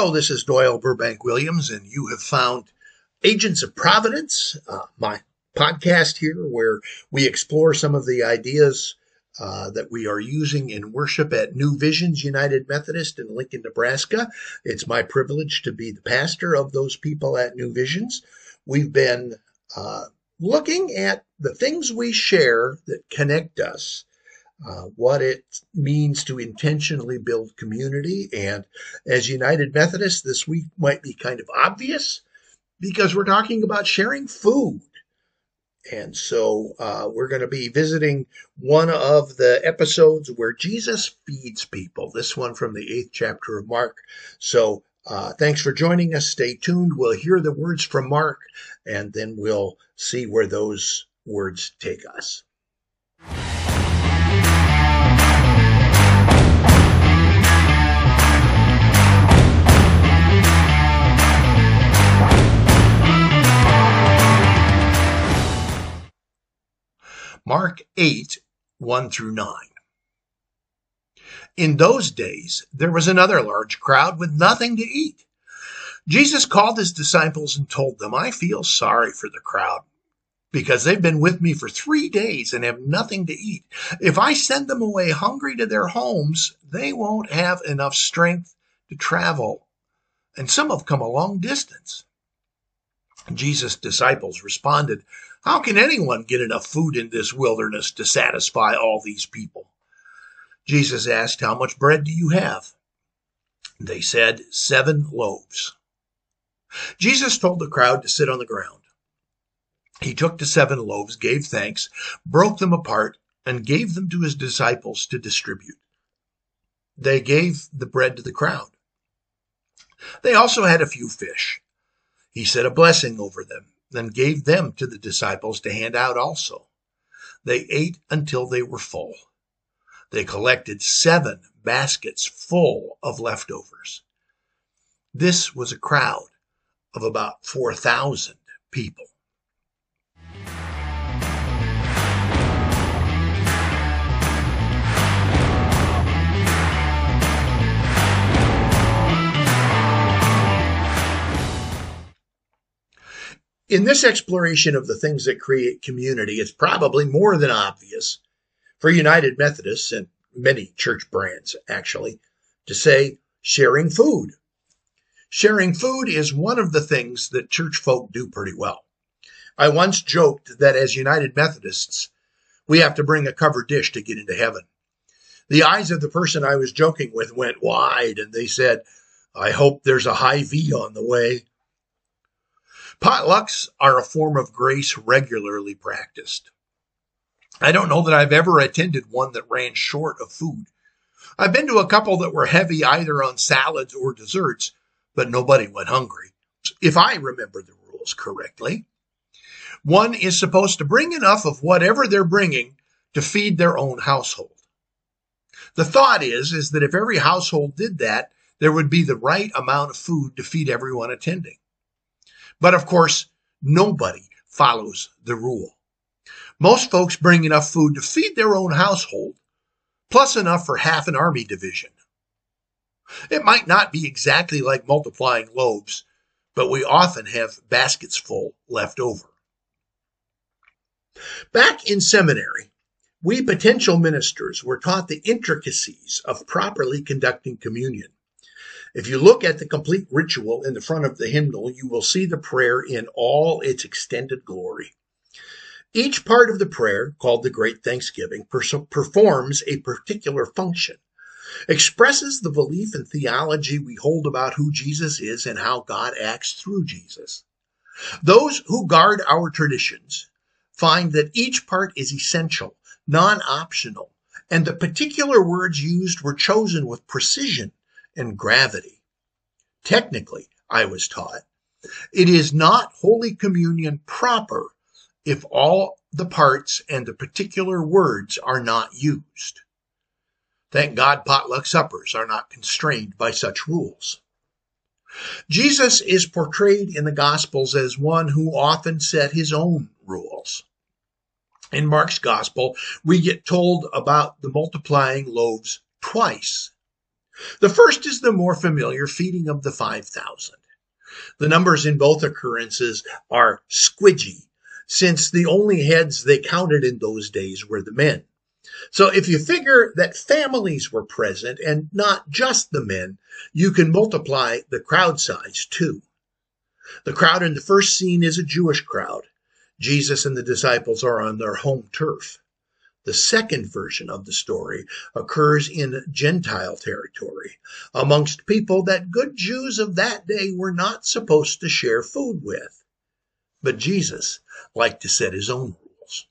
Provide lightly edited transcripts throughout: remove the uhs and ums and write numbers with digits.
Hello, this is Doyle Burbank Williams, and you have found Agents of Providence, my podcast here where we explore some of the ideas that we are using in worship at New Visions United Methodist in Lincoln, Nebraska. It's my privilege to be the pastor of those people at New Visions. We've been looking at the things we share that connect us. What it means to intentionally build community. And as United Methodists, this week might be kind of obvious because we're talking about sharing food. And so we're going to be visiting one of the episodes where Jesus feeds people, this one from the 8th chapter of Mark. So thanks for joining us. Stay tuned. We'll hear the words from Mark, and then we'll see where those words take us. Mark 8, 1 through 9. In those days, there was another large crowd with nothing to eat. Jesus called his disciples and told them, I feel sorry for the crowd because they've been with me for 3 days and have nothing to eat. If I send them away hungry to their homes, they won't have enough strength to travel. And some have come a long distance. Jesus' disciples responded, How can anyone get enough food in this wilderness to satisfy all these people? Jesus asked, How much bread do you have? They said, 7 loaves. Jesus told the crowd to sit on the ground. He took the 7 loaves, gave thanks, broke them apart, and gave them to his disciples to distribute. They gave the bread to the crowd. They also had a few fish. He said a blessing over them, then gave them to the disciples to hand out also. They ate until they were full. They collected 7 baskets full of leftovers. This was a crowd of about 4,000 people. In this exploration of the things that create community, it's probably more than obvious for United Methodists and many church brands, actually, to say sharing food. Sharing food is one of the things that church folk do pretty well. I once joked that as United Methodists, we have to bring a covered dish to get into heaven. The eyes of the person I was joking with went wide, and they said, I hope there's a Hy-Vee on the way. Potlucks are a form of grace regularly practiced. I don't know that I've ever attended one that ran short of food. I've been to a couple that were heavy either on salads or desserts, but nobody went hungry, if I remember the rules correctly. One is supposed to bring enough of whatever they're bringing to feed their own household. The thought is that if every household did that, there would be the right amount of food to feed everyone attending. But of course, nobody follows the rule. Most folks bring enough food to feed their own household, plus enough for half an army division. It might not be exactly like multiplying loaves, but we often have baskets full left over. Back in seminary, we potential ministers were taught the intricacies of properly conducting communion. If you look at the complete ritual in the front of the hymnal, you will see the prayer in all its extended glory. Each part of the prayer, called the Great Thanksgiving, performs a particular function, expresses the belief and theology we hold about who Jesus is and how God acts through Jesus. Those who guard our traditions find that each part is essential, non-optional, and the particular words used were chosen with precision and gravity. Technically, I was taught, it is not Holy Communion proper if all the parts and the particular words are not used. Thank God potluck suppers are not constrained by such rules. Jesus is portrayed in the Gospels as one who often set his own rules. In Mark's Gospel, we get told about the multiplying loaves twice. The first is the more familiar feeding of the 5,000. The numbers in both occurrences are squidgy, since the only heads they counted in those days were the men. So if you figure that families were present and not just the men, you can multiply the crowd size too. The crowd in the first scene is a Jewish crowd. Jesus and the disciples are on their home turf. The second version of the story occurs in Gentile territory, amongst people that good Jews of that day were not supposed to share food with. But Jesus liked to set his own rules.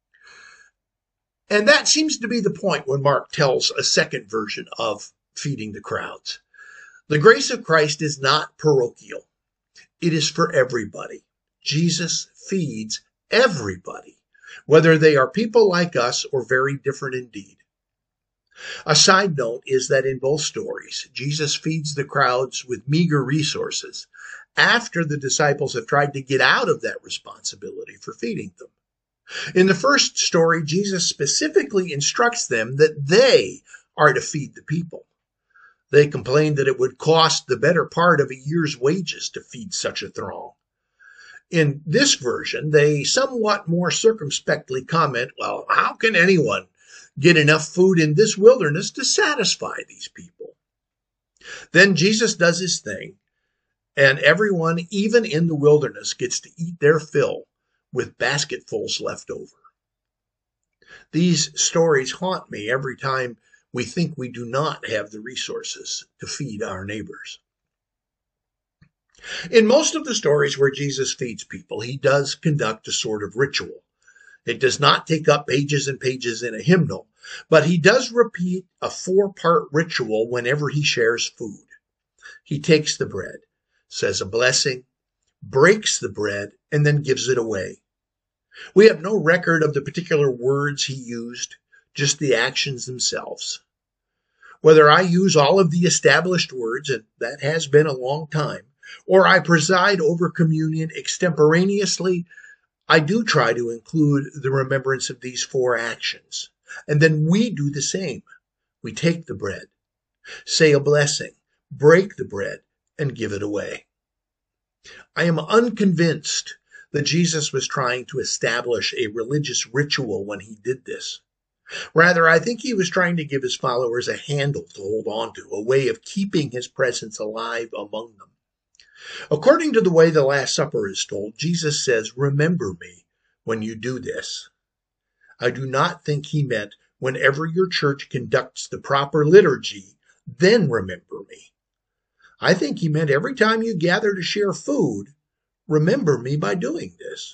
And that seems to be the point when Mark tells a second version of feeding the crowds. The grace of Christ is not parochial. It is for everybody. Jesus feeds everybody, whether they are people like us or very different indeed. A side note is that in both stories, Jesus feeds the crowds with meager resources after the disciples have tried to get out of that responsibility for feeding them. In the first story, Jesus specifically instructs them that they are to feed the people. They complained that it would cost the better part of a year's wages to feed such a throng. In this version, they somewhat more circumspectly comment, well, how can anyone get enough food in this wilderness to satisfy these people? Then Jesus does his thing, and everyone, even in the wilderness, gets to eat their fill with basketfuls left over. These stories haunt me every time we think we do not have the resources to feed our neighbors. In most of the stories where Jesus feeds people, he does conduct a sort of ritual. It does not take up pages and pages in a hymnal, but he does repeat a 4-part ritual whenever he shares food. He takes the bread, says a blessing, breaks the bread, and then gives it away. We have no record of the particular words he used, just the actions themselves. Whether I use all of the established words, and that has been a long time, or I preside over communion extemporaneously, I do try to include the remembrance of these 4 actions. And then we do the same. We take the bread, say a blessing, break the bread, and give it away. I am unconvinced that Jesus was trying to establish a religious ritual when he did this. Rather, I think he was trying to give his followers a handle to hold on to, a way of keeping his presence alive among them. According to the way the Last Supper is told, Jesus says, "Remember me when you do this." I do not think he meant whenever your church conducts the proper liturgy, then remember me. I think he meant every time you gather to share food, remember me by doing this.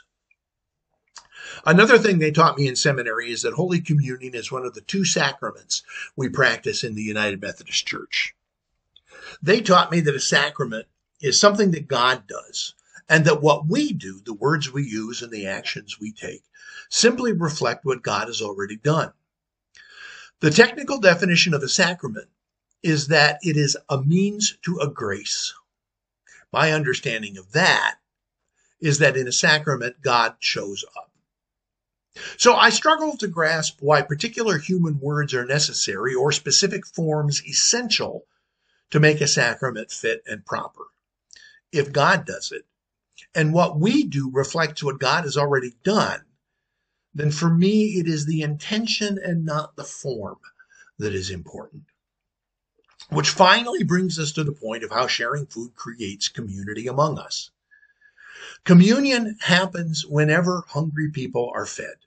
Another thing they taught me in seminary is that Holy Communion is one of the 2 sacraments we practice in the United Methodist Church. They taught me that a sacrament is something that God does, and that what we do, the words we use and the actions we take, simply reflect what God has already done. The technical definition of a sacrament is that it is a means to a grace. My understanding of that is that in a sacrament, God shows up. So I struggle to grasp why particular human words are necessary or specific forms essential to make a sacrament fit and proper. If God does it, and what we do reflects what God has already done, then for me it is the intention and not the form that is important. Which finally brings us to the point of how sharing food creates community among us. Communion happens whenever hungry people are fed.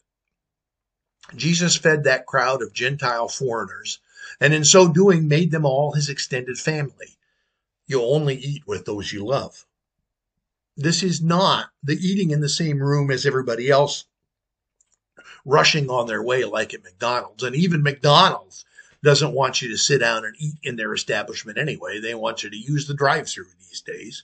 Jesus fed that crowd of Gentile foreigners, and in so doing made them all his extended family. You'll only eat with those you love. This is not the eating in the same room as everybody else, rushing on their way like at McDonald's. And even McDonald's doesn't want you to sit down and eat in their establishment anyway. They want you to use the drive-thru these days.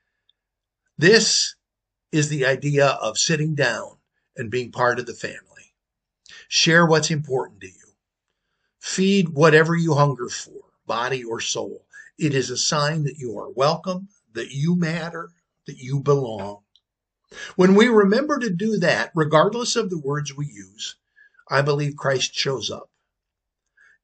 This is the idea of sitting down and being part of the family. Share what's important to you. Feed whatever you hunger for, body or soul. It is a sign that you are welcome, that you matter, that you belong. When we remember to do that, regardless of the words we use, I believe Christ shows up.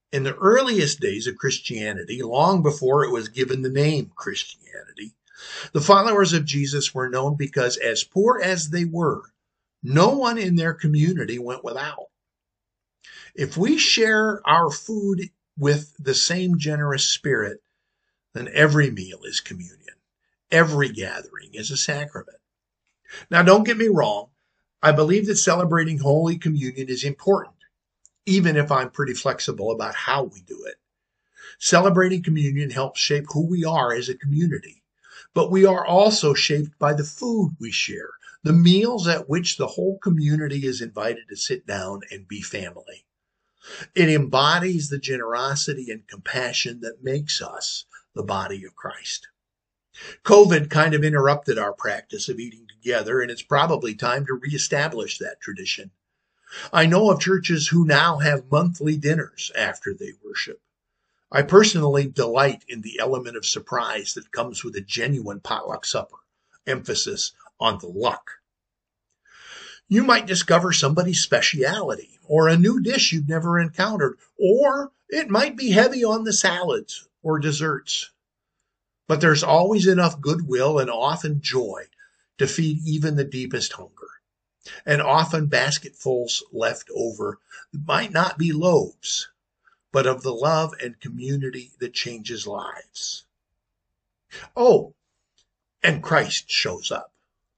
In the earliest days of Christianity, long before it was given the name Christianity, the followers of Jesus were known because, as poor as they were, no one in their community went without. If we share our food with the same generous spirit, then every meal is communion. Every gathering is a sacrament. Now, don't get me wrong. I believe that celebrating Holy Communion is important, even if I'm pretty flexible about how we do it. Celebrating communion helps shape who we are as a community, but we are also shaped by the food we share, the meals at which the whole community is invited to sit down and be family. It embodies the generosity and compassion that makes us the body of Christ. COVID kind of interrupted our practice of eating together, and it's probably time to reestablish that tradition. I know of churches who now have monthly dinners after they worship. I personally delight in the element of surprise that comes with a genuine potluck supper, emphasis on the luck. You might discover somebody's speciality or a new dish you've never encountered, or it might be heavy on the salads or desserts. But there's always enough goodwill and often joy to feed even the deepest hunger. And often basketfuls left over might not be loaves, but of the love and community that changes lives. Oh, and Christ shows up.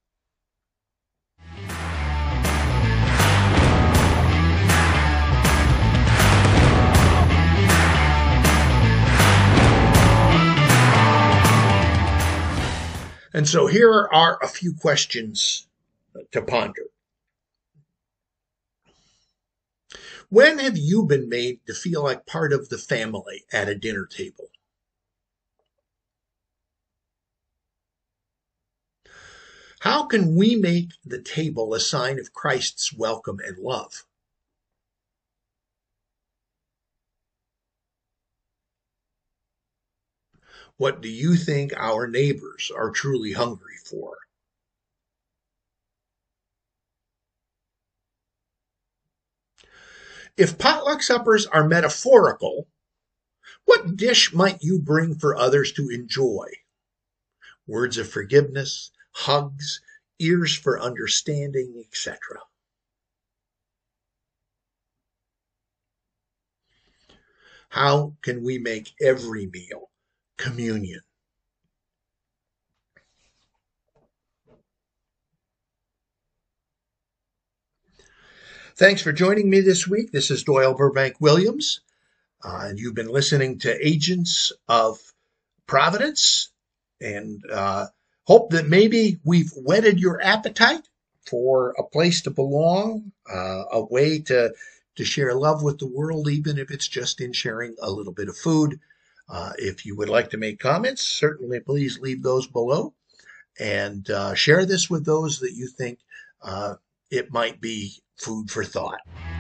And so here are a few questions to ponder. When have you been made to feel like part of the family at a dinner table? How can we make the table a sign of Christ's welcome and love? What do you think our neighbors are truly hungry for? If potluck suppers are metaphorical, what dish might you bring for others to enjoy? Words of forgiveness, hugs, ears for understanding, etc. How can we make every meal communion? Thanks for joining me this week. This is Doyle Burbank Williams, and you've been listening to Agents of Providence, and hope that maybe we've whetted your appetite for a place to belong, a way to share love with the world, even if it's just in sharing a little bit of food. If you would like to make comments, certainly please leave those below, and share this with those that you think it might be food for thought.